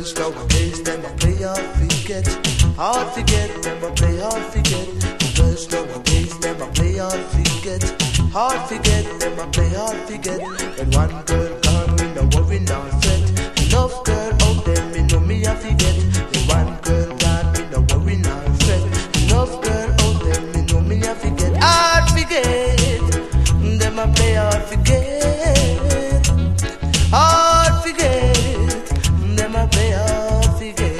girls nowadays, them a play hard forget, them a play hard forget. The girls nowadays, them a play hard forget, them a play hard forget. When one girl gone, me no worry, no fret. Enough girl out there, me know me a forget. When one girl gone, me no worry, no fret. Enough girl out there, me know me a forget. Hard forget, them a play hard forget. Hard forget, them a play hard forget.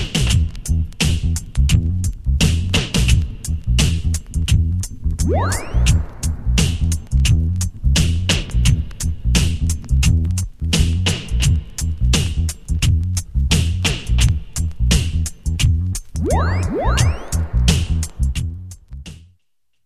What?